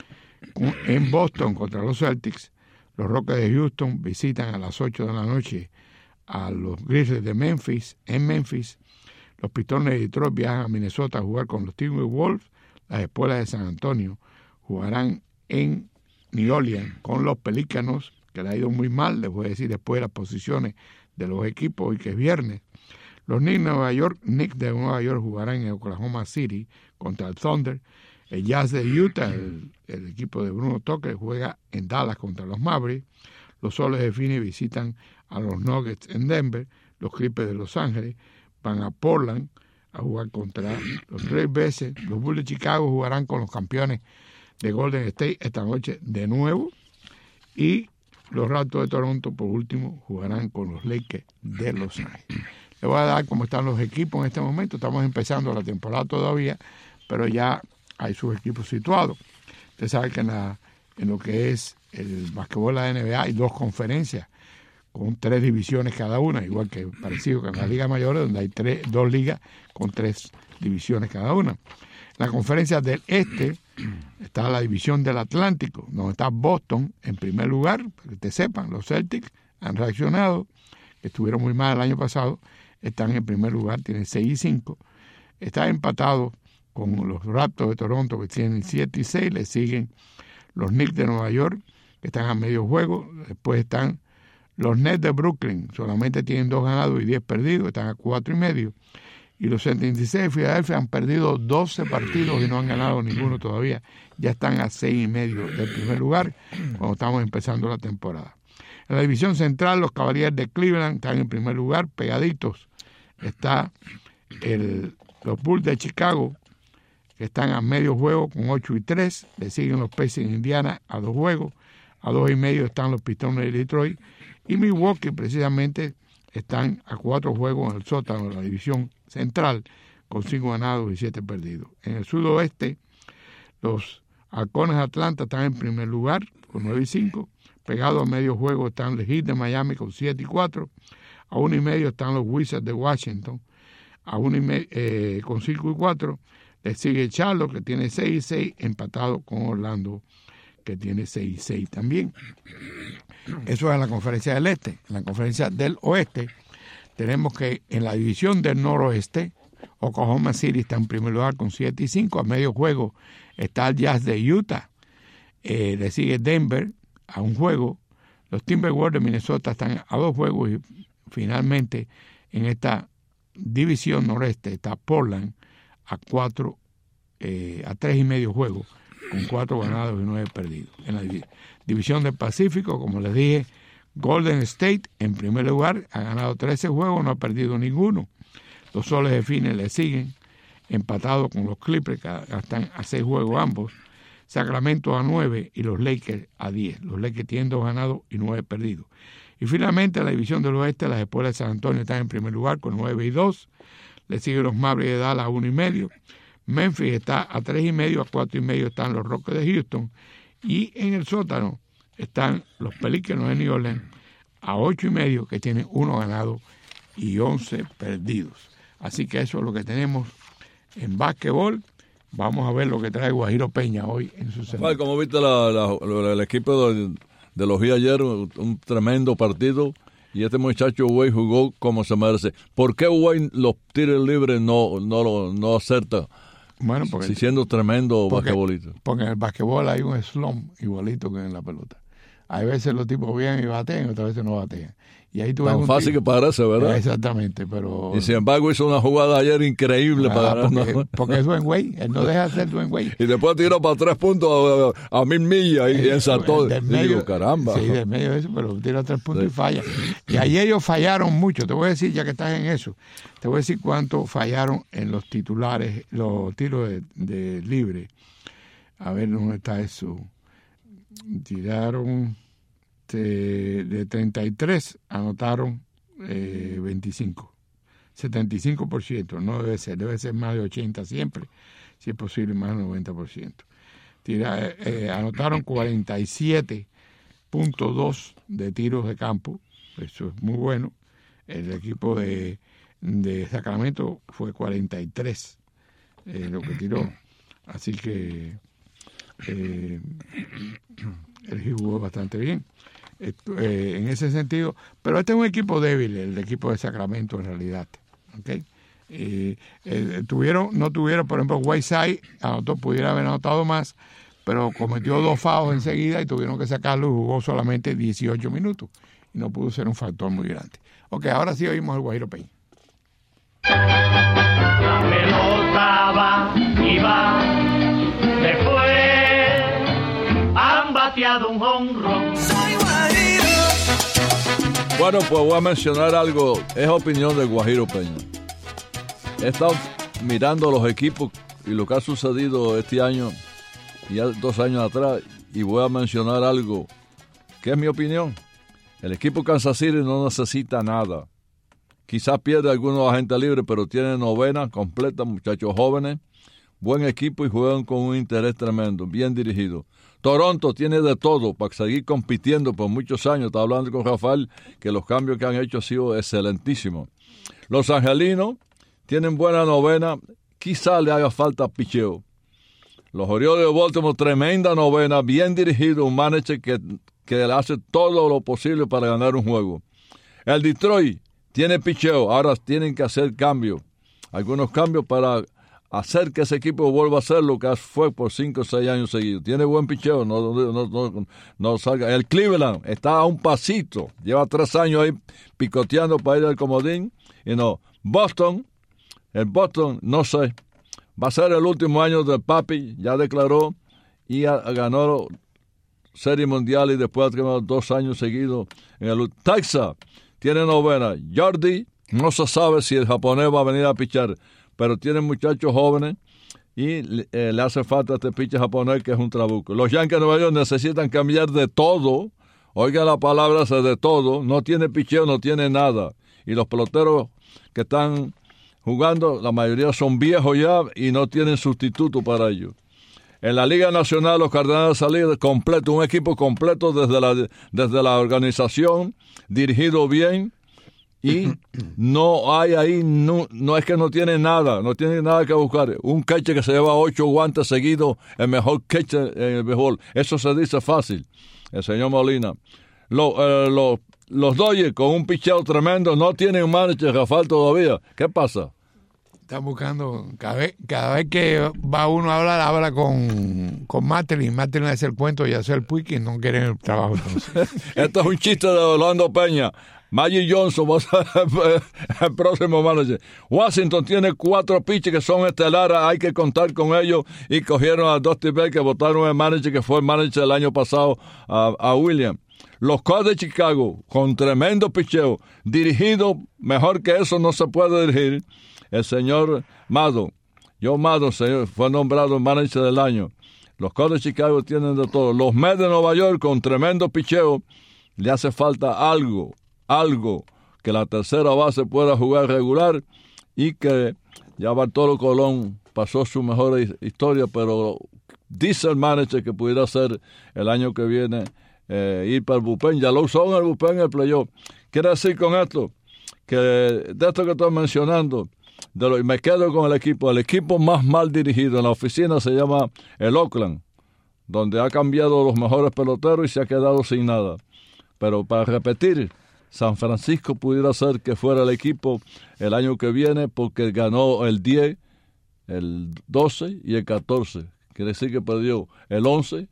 en Boston contra los Celtics. Los Rockets de Houston visitan a las ocho de la noche a los Grizzlies de Memphis en Memphis. Los Pistones de Detroit viajan a Minnesota a jugar con los Timberwolves. Las Espuelas de San Antonio jugarán en New Orleans con los Pelícanos, que le ha ido muy mal, les voy a decir después de las posiciones de los equipos, y que es viernes. Los Knicks de Nueva York, Knicks de Nueva York jugarán en Oklahoma City contra el Thunder. El Jazz de Utah, el, el equipo de Bruno Tucker, juega en Dallas contra los Mavericks. Los Soles de Phoenix visitan a los Nuggets en Denver. Los Clippers de Los Ángeles van a Portland a jugar contra los tres veces. Los Bulls de Chicago jugarán con los campeones de Golden State esta noche de nuevo. Y los Raptors de Toronto, por último, jugarán con los Lakers de Los Ángeles. Le voy a dar cómo están los equipos en este momento. Estamos empezando la temporada todavía, pero ya hay sus equipos situados. Usted sabe que en, la, en lo que es el basquetbol de la N B A hay dos conferencias con tres divisiones cada una, igual que parecido que en la Liga Mayor, donde hay tres, dos ligas con tres divisiones cada una. En la conferencia del Este está la división del Atlántico, donde está Boston en primer lugar, para que te sepan, los Celtics han reaccionado, estuvieron muy mal el año pasado, están en primer lugar, tienen seis y cinco, está empatado con los Raptors de Toronto, que tienen siete y seis, le siguen los Knicks de Nueva York, que están a medio juego, después están los Nets de Brooklyn, solamente tienen dos ganados y diez perdidos, están a cuatro y medio, y los setenta y seis de Filadelfia han perdido doce partidos y no han ganado ninguno todavía, ya están a seis y medio del primer lugar, cuando estamos empezando la temporada. En la división central, los Cavaliers de Cleveland están en primer lugar, pegaditos, está el, los Bulls de Chicago, que están a medio juego con ocho y tres, le siguen los Pacers de Indiana a dos juegos, a dos y medio están los Pistones de Detroit, y Milwaukee precisamente están a cuatro juegos en el sótano de la división central, con cinco ganados y siete perdidos. En el sudoeste, los Halcones de Atlanta están en primer lugar, con nueve y cinco, pegados a medio juego están los Heat de Miami con siete y cuatro, a uno y medio están los Wizards de Washington, a uno y medio, eh, con cinco y cuatro, le sigue Charlotte, que tiene seis y seis, empatado con Orlando, que tiene seis y seis también. Eso es en la conferencia del Este. En la conferencia del Oeste tenemos que en la división del Noroeste, Oklahoma City está en primer lugar con siete y cinco, a medio juego está el Jazz de Utah, eh, le sigue Denver a un juego, los Timberwolves de Minnesota están a dos juegos y finalmente en esta división noreste está Portland a cuatro, eh, a tres y medio juegos, con cuatro ganados y nueve perdidos. En la división del Pacífico, como les dije, Golden State en primer lugar, ha ganado trece juegos, no ha perdido ninguno. Los Soles de Phoenix le siguen, empatados con los Clippers, que están a seis juegos ambos. Sacramento a nueve y los Lakers a diez. Los Lakers tienen dos ganados y nueve perdidos. Y finalmente, en la división del Oeste, las Espuelas de San Antonio están en primer lugar con nueve y dos. Le siguen los Mavericks de Dallas a uno y medio. Memphis está a tres y medio, a cuatro y medio están los Rockets de Houston. Y en el sótano están los Pelícanos de New Orleans a ocho y medio, que tienen uno ganado y once perdidos. Así que eso es lo que tenemos en básquetbol. Vamos a ver lo que trae Guajiro Peña hoy en su semana. ¿Cómo viste la, la, el equipo de, de los Heat ayer? Un tremendo partido. Y este muchacho Wade jugó como se merece. ¿Por qué Wade los tiros libres no, no, no acerta? Bueno, porque, si siendo tremendo porque, basquetbolista. Porque en el basquetbol hay un slump igualito que en la pelota. Hay veces los tipos vienen y batean, otras veces no batean. Y ahí tú Tan ves fácil tipo, que parece, ¿verdad? Exactamente, pero... Y sin embargo hizo una jugada ayer increíble ah, para porque, ganar. Porque es Dwayne Wade, él no deja de ser Dwayne Wade. Y después tiró para tres puntos a, a mil millas y ensartó. Digo, caramba. Sí, del medio de eso, pero tira tres puntos sí. y falla. Y ayer ellos fallaron mucho. Te voy a decir, ya que estás en eso, te voy a decir cuánto fallaron en los titulares, los tiros de, de libre. A ver dónde está eso. Tiraron de, de treinta y tres, anotaron eh, veinticinco. setenta y cinco por ciento, no debe ser, debe ser más de ochenta siempre, si es posible más del noventa por ciento. Tira, eh, anotaron cuarenta y siete punto dos de tiros de campo, eso es muy bueno. El equipo de, de Sacramento fue cuarenta y tres eh, lo que tiró, así que eh, el jugó bastante bien. Eh, en ese sentido, pero este es un equipo débil, el equipo de Sacramento en realidad, ¿okay? Eh, eh, tuvieron, no tuvieron, por ejemplo, Whiteside anotó, pudiera haber anotado más, pero cometió dos fouls enseguida y tuvieron que sacarlo y jugó solamente dieciocho minutos y no pudo ser un factor muy grande. Ok, ahora sí oímos al Guajiro Peña. La pelota va y va, después han bateado un jonrón. Bueno, pues voy a mencionar algo, es opinión de Guajiro Peña. He estado mirando los equipos y lo que ha sucedido este año y ya dos años atrás, y voy a mencionar algo que es mi opinión. El equipo Kansas City no necesita nada. Quizás pierde algunos agentes libres, pero tiene novena completa, muchachos jóvenes, buen equipo y juegan con un interés tremendo, bien dirigido. Toronto tiene de todo para seguir compitiendo por muchos años. Estaba hablando con Rafael que los cambios que han hecho han sido excelentísimos. Los angelinos tienen buena novena, quizá le haga falta picheo. Los Orioles de Baltimore, tremenda novena, bien dirigido, un manager que, que hace todo lo posible para ganar un juego. El Detroit tiene picheo, ahora tienen que hacer cambios, algunos cambios para hacer que ese equipo vuelva a ser lo que fue por cinco o seis años seguidos. Tiene buen picheo, no, no, no, no salga. El Cleveland está a un pasito, lleva tres años ahí picoteando para ir al comodín, y no. Boston, el Boston, no sé, va a ser el último año del papi, ya declaró, y ha, ganó Serie Mundial y después ha tenido dos años seguidos en el Texas. Tiene novena. Jordi, no se sabe si el japonés va a venir a pichar, pero tiene muchachos jóvenes y eh, le hace falta este pitcher japonés que es un trabuco. Los Yankees de Nueva York necesitan cambiar de todo. Oigan la palabra de todo. No tiene picheo, no tiene nada. Y los peloteros que están jugando, la mayoría son viejos ya y no tienen sustituto para ellos. En la Liga Nacional, los Cardenales salieron completo, un equipo completo desde la, desde la organización, dirigido bien, y no hay ahí, no, no es que no tiene nada, no tiene nada que buscar. Un catcher que se lleva ocho guantes seguidos, el mejor catcher en el béisbol. Eso se dice fácil, el señor Molina. Lo, eh, lo, los Dodgers, con un picheo tremendo, no tienen un manager, Rafael, todavía. ¿Qué pasa? Están buscando, cada vez, cada vez que va uno a hablar, habla con, con Matlin. Matlin hace el cuento y hace el puic y no quieren el trabajo. Esto es un chiste de Orlando Peña. Magic Johnson va a ser el próximo manager. Washington tiene cuatro pitchers que son estelares, hay que contar con ellos, y cogieron a Dusty Baker, que votaron el manager que fue el manager el año pasado, a, a Williams. Los Cubs de Chicago, con tremendo picheo, dirigido mejor que eso no se puede dirigir. El señor Maddon, Joe Maddon, señor, fue nombrado manager del año. Los Cubs de Chicago tienen de todo. Los Mets de Nueva York, con tremendo picheo, le hace falta algo, algo, que la tercera base pueda jugar regular, y que ya Bartolo Colón pasó su mejor historia, pero dice el manager que pudiera ser el año que viene eh, ir para el bullpen. Ya lo usó en el bullpen en el playoff. Quiere decir con esto que de esto que estoy mencionando, de lo, y me quedo con el equipo, el equipo más mal dirigido en la oficina se llama el Oakland, donde ha cambiado los mejores peloteros y se ha quedado sin nada. Pero para repetir, San Francisco pudiera ser que fuera el equipo el año que viene, porque ganó el diez, el doce y el catorce. Quiere decir que perdió el once,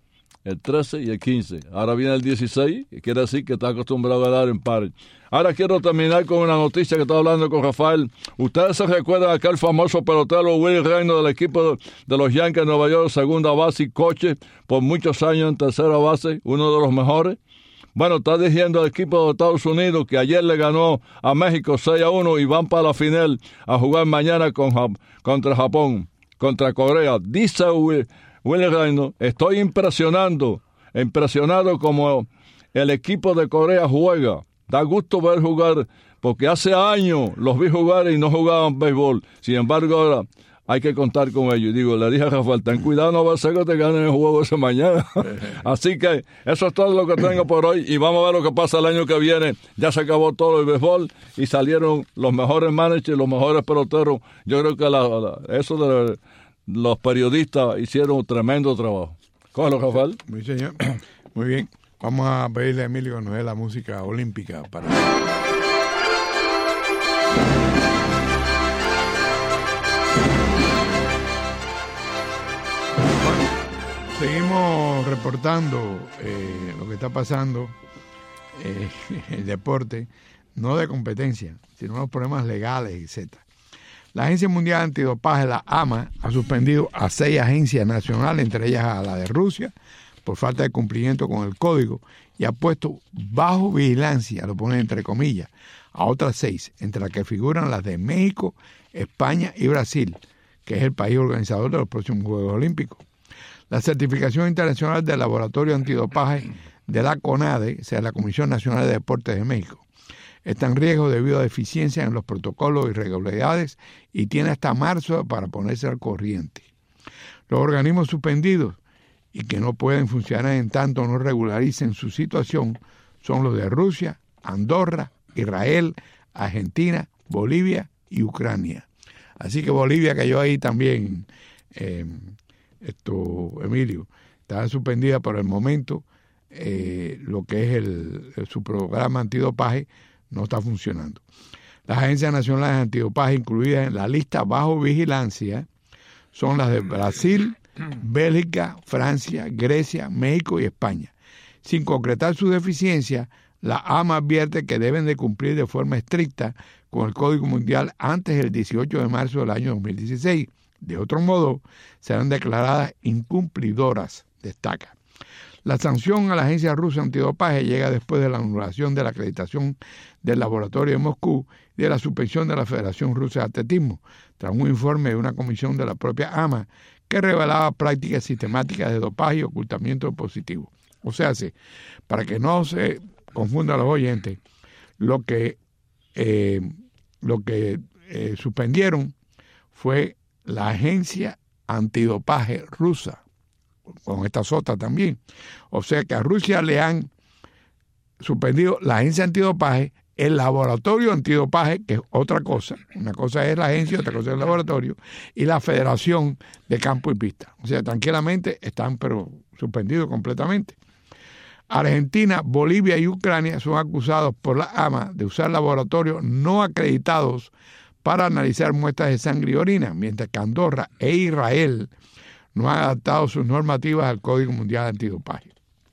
el trece y el quince. Ahora viene el dieciséis, y quiere decir que está acostumbrado a dar en pares. Ahora quiero terminar con una noticia que estaba hablando con Rafael. ¿Ustedes se recuerdan aquel famoso pelotero Willie Reynolds del equipo de los Yankees de Nueva York, segunda base y coche por muchos años en tercera base, uno de los mejores? Bueno, está diciendo el equipo de Estados Unidos que ayer le ganó a México seis a uno y van para la final a jugar mañana con, contra Japón, contra Corea. Dice Will, Willie Reynolds, estoy impresionando, impresionado como el equipo de Corea juega. Da gusto ver jugar, porque hace años los vi jugar y no jugaban béisbol. Sin embargo, ahora hay que contar con ellos. Y digo, le dije a Rafael, ten cuidado, no va a ser que te ganen el juego ese mañana. Así que eso es todo lo que tengo por hoy, y vamos a ver lo que pasa el año que viene. Ya se acabó todo el béisbol y salieron los mejores managers, los mejores peloteros. Yo creo que la, la, eso de los periodistas hicieron un tremendo trabajo. Cógelo, Rafael. Muy señor. Muy bien. Vamos a pedirle a Emilio que nos dé la música olímpica para... Seguimos reportando eh, lo que está pasando eh, en el deporte, no de competencia, sino los problemas legales, etcétera. La Agencia Mundial Antidopaje, la A M A, ha suspendido a seis agencias nacionales, entre ellas a la de Rusia, por falta de cumplimiento con el código y ha puesto bajo vigilancia, lo pone entre comillas, a otras seis, entre las que figuran las de México, España y Brasil, que es el país organizador de los próximos Juegos Olímpicos. La certificación internacional del laboratorio antidopaje de la CONADE, o sea, la Comisión Nacional de Deportes de México, está en riesgo debido a deficiencias en los protocolos y irregularidades y tiene hasta marzo para ponerse al corriente. Los organismos suspendidos y que no pueden funcionar en tanto no regularicen su situación son los de Rusia, Andorra, Israel, Argentina, Bolivia y Ucrania. Así que Bolivia cayó ahí también, eh, esto, Emilio, está suspendida por el momento, eh, lo que es el, el, su programa antidopaje no está funcionando. Las agencias nacionales antidopaje incluidas en la lista bajo vigilancia son las de Brasil, Bélgica, Francia, Grecia, México y España. Sin concretar su deficiencia, la A M A advierte que deben de cumplir de forma estricta con el Código Mundial antes del dieciocho de marzo del año dos mil dieciséis. De otro modo, serán declaradas incumplidoras, destaca. La sanción a la agencia rusa antidopaje llega después de la anulación de la acreditación del laboratorio de Moscú y de la suspensión de la Federación Rusa de Atletismo, tras un informe de una comisión de la propia A M A que revelaba prácticas sistemáticas de dopaje y ocultamiento positivo. O sea, para que no se confundan los oyentes, lo que, eh, lo que eh, suspendieron fue la agencia antidopaje rusa, con esta sota también. O sea que a Rusia le han suspendido la agencia antidopaje, el laboratorio antidopaje, que es otra cosa. Una cosa es la agencia, otra cosa es el laboratorio, y la Federación de Campo y Pista. O sea, tranquilamente están pero suspendidos completamente. Argentina, Bolivia y Ucrania son acusados por la A M A de usar laboratorios no acreditados para analizar muestras de sangre y orina, mientras que Andorra e Israel no han adaptado sus normativas al Código Mundial Antidopaje.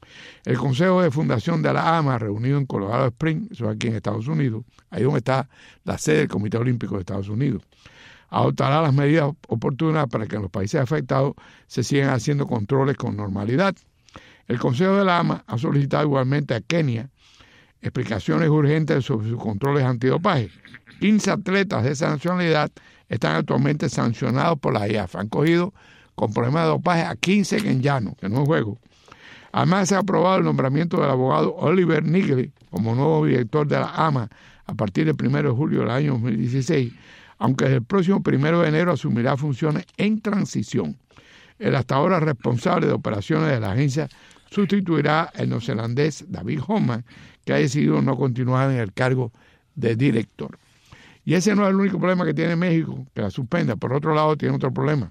El Consejo de Fundación de la A M A, reunido en Colorado Springs, eso aquí en Estados Unidos, ahí donde está la sede del Comité Olímpico de Estados Unidos, adoptará las medidas oportunas para que en los países afectados se sigan haciendo controles con normalidad. El Consejo de la A M A ha solicitado igualmente a Kenia explicaciones urgentes sobre sus controles antidopaje. quince atletas de esa nacionalidad están actualmente sancionados por la I A F. Han cogido con problemas de dopaje a quince kenyanos, que no es juego. Además, se ha aprobado el nombramiento del abogado Oliver Nigley como nuevo director de la A M A a partir del primero de julio del año dos mil dieciséis, aunque desde el próximo primero de enero asumirá funciones en transición. El hasta ahora responsable de operaciones de la agencia sustituirá al neozelandés David Homan, que ha decidido no continuar en el cargo de director. Y ese no es el único problema que tiene México, que la suspenda. Por otro lado, tiene otro problema.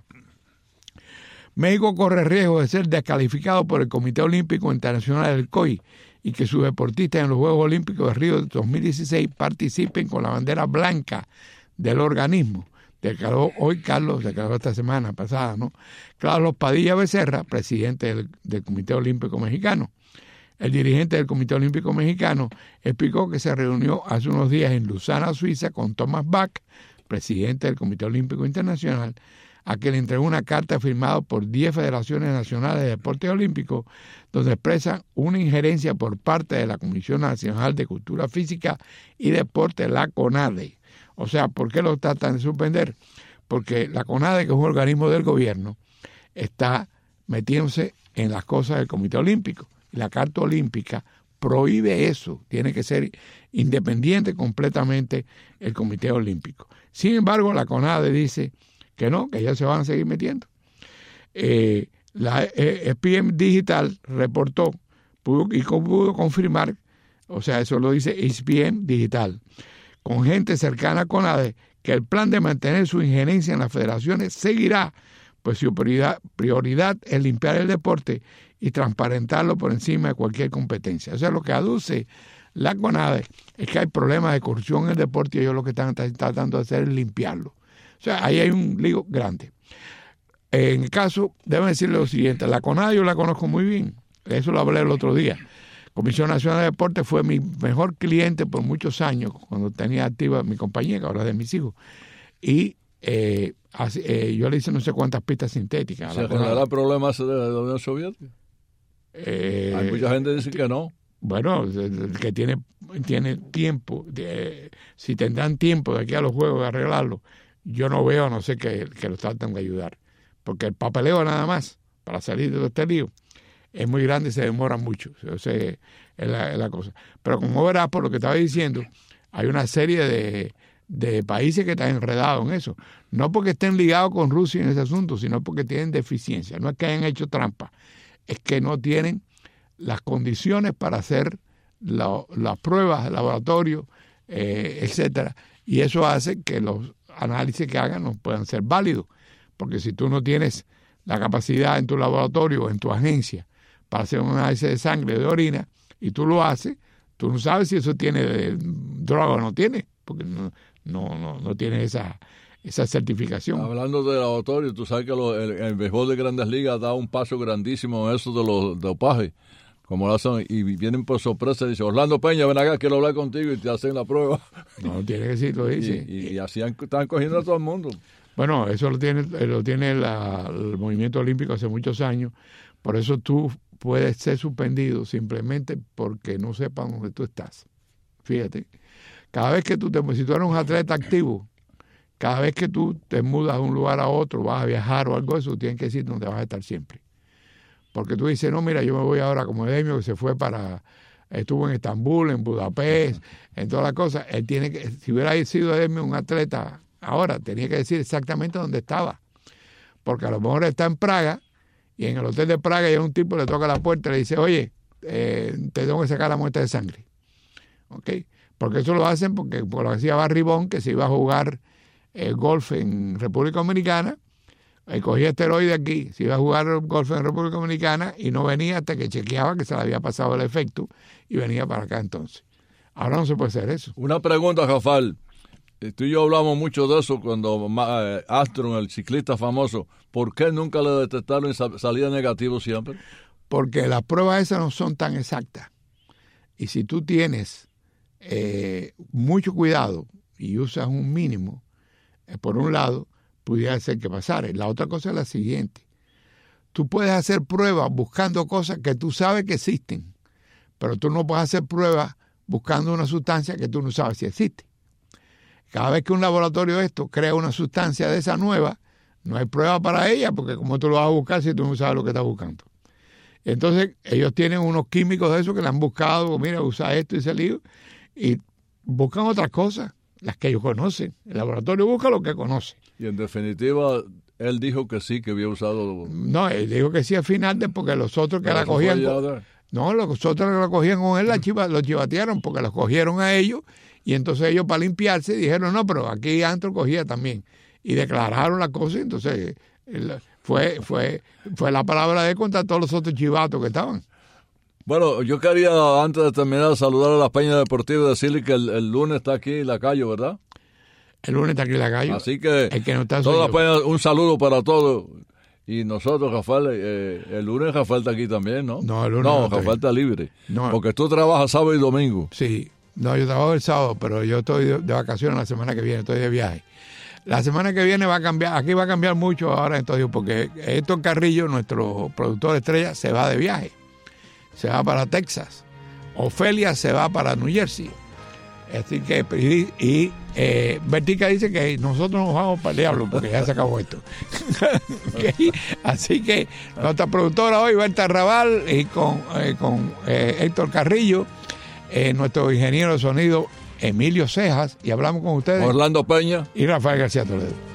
México corre riesgo de ser descalificado por el Comité Olímpico Internacional del C O I y que sus deportistas en los Juegos Olímpicos de Río de dos mil dieciséis participen con la bandera blanca del organismo. Declaró hoy Carlos, declaró esta semana pasada, ¿no? Carlos Padilla Becerra, presidente del, del Comité Olímpico Mexicano. El dirigente del Comité Olímpico Mexicano explicó que se reunió hace unos días en Lausana, Suiza, con Thomas Bach, presidente del Comité Olímpico Internacional, a quien le entregó una carta firmada por diez federaciones nacionales de deportes olímpicos, donde expresan una injerencia por parte de la Comisión Nacional de Cultura Física y Deporte, la CONADE. O sea, ¿por qué lo tratan de suspender? Porque la CONADE, que es un organismo del gobierno, está metiéndose en las cosas del Comité Olímpico. Y la Carta Olímpica prohíbe eso. Tiene que ser independiente completamente el Comité Olímpico. Sin embargo, la CONADE dice que no, que ya se van a seguir metiendo. Eh, la eh, E S P N Digital reportó pudo, y pudo confirmar, o sea, eso lo dice E S P N Digital, con gente cercana a CONADE, que el plan de mantener su injerencia en las federaciones seguirá, pues su prioridad, prioridad es limpiar el deporte y transparentarlo por encima de cualquier competencia. O sea, lo que aduce la CONADE es que hay problemas de corrupción en el deporte y ellos lo que están tratando de hacer es limpiarlo. O sea, ahí hay un lío grande. En el caso, deben decirle lo siguiente, la CONADE yo la conozco muy bien, eso lo hablé el otro día. Comisión Nacional de Deportes fue mi mejor cliente por muchos años, cuando tenía activa mi compañía, que ahora es de mis hijos. Y eh, así, eh, yo le hice no sé cuántas pistas sintéticas. ¿Se generará problemas de la Unión Soviética? Eh, Hay mucha gente que dice que no. Bueno, que tiene, tiene tiempo, de, si tendrán tiempo de aquí a los juegos de arreglarlo, yo no veo, a no ser que, que los traten de ayudar. Porque el papeleo nada más, para salir de este lío, es muy grande y se demora mucho. O sea, es, la, es la cosa. Pero como verás, por lo que estaba diciendo, hay una serie de, de países que están enredados en eso. No porque estén ligados con Rusia en ese asunto, sino porque tienen deficiencia. No es que hayan hecho trampa, es que no tienen las condiciones para hacer la, las pruebas de laboratorio, eh, etcétera. Y eso hace que los análisis que hagan no puedan ser válidos. Porque si tú no tienes la capacidad en tu laboratorio o en tu agencia para hacer un análisis de sangre, de orina, y tú lo haces, tú no sabes si eso tiene eh, droga o no tiene, porque no, no, no, no tiene esa, esa certificación. Hablando de laboratorio, tú sabes que lo, el, el béisbol de Grandes Ligas da un paso grandísimo en eso de los dopajes, como lo hacen, y vienen por sorpresa y dicen, Orlando Peña, ven acá, quiero hablar contigo, y te hacen la prueba. No, tiene que decir, lo dice. Y, y, y así han, están cogiendo a todo el mundo. Bueno, eso lo tiene, lo tiene la, el movimiento olímpico hace muchos años, por eso tú puedes ser suspendido simplemente porque no sepan dónde tú estás. Fíjate, cada vez que tú te, si tú eres un atleta activo, cada vez que tú te mudas de un lugar a otro, vas a viajar o algo de eso, tienes que decir dónde vas a estar siempre. Porque tú dices, no, mira, yo me voy ahora como Edemio, que se fue para, estuvo en Estambul, en Budapest, en todas las cosas. Él tiene que, si hubiera sido Edemio un atleta ahora, tenía que decir exactamente dónde estaba. Porque a lo mejor está en Praga, y en el hotel de Praga hay un tipo, le toca la puerta y le dice, oye, eh, te tengo que sacar la muestra de sangre. ¿Ok? Porque eso lo hacen porque, por lo que decía Barry Bonds, que se iba a jugar eh, golf en República Dominicana, eh, cogía esteroide aquí, se iba a jugar golf en República Dominicana y no venía hasta que chequeaba que se le había pasado el efecto y venía para acá entonces. Ahora no se puede hacer eso. Una pregunta, Rafael. Tú y yo hablamos mucho de eso cuando eh, Armstrong, el ciclista famoso, ¿por qué nunca le detectaron y salía negativo siempre? Porque las pruebas esas no son tan exactas. Y si tú tienes eh, mucho cuidado y usas un mínimo, eh, por un lado, pudiera ser que pasara. La otra cosa es la siguiente. Tú puedes hacer pruebas buscando cosas que tú sabes que existen, pero tú no puedes hacer pruebas buscando una sustancia que tú no sabes si existe. Cada vez que un laboratorio de esto crea una sustancia de esa nueva, no hay prueba para ella, porque como tú lo vas a buscar si tú no sabes lo que estás buscando. Entonces, ellos tienen unos químicos de eso que le han buscado, mira, usa esto y ese lío, y buscan otras cosas, las que ellos conocen. El laboratorio busca lo que conoce. Y en definitiva, él dijo que sí, que había usado... No, él dijo que sí al final, de porque los otros que no, la cogían... Con... No, los otros que la cogían con él, la chiva, los chivatearon, porque los cogieron a ellos, y entonces ellos para limpiarse dijeron, no, pero aquí Antro cogía también. Y declararon la cosa, y entonces él, fue, fue, fue la palabra de él contra todos los otros chivatos que estaban. Bueno, yo quería, antes de terminar, saludar a la Peña Deportiva y decirle que el, el lunes está aquí Lacayo, ¿verdad? El lunes está aquí Lacayo. Así que, el que no está toda la Peña, un saludo para todos. Y nosotros, Rafael, eh, el lunes Rafael está aquí también, ¿no? No, el lunes no, no Rafael está, está libre. No. Porque tú trabajas sábado y domingo. Sí, no, yo trabajo el sábado, pero yo estoy de, de vacaciones la semana que viene, estoy de viaje. La semana que viene va a cambiar, aquí va a cambiar mucho ahora entonces, porque Héctor Carrillo, nuestro productor estrella, se va de viaje. Se va para Texas. Ofelia se va para New Jersey. Así que, y, y eh, Vertica dice que nosotros nos vamos para el diablo porque ya se acabó esto. Okay. Así que nuestra productora hoy, Berta Raval, y con, eh, con eh, Héctor Carrillo, eh, nuestro ingeniero de sonido, Emilio Cejas, y hablamos con ustedes. Orlando Peña y Rafael García Toledo.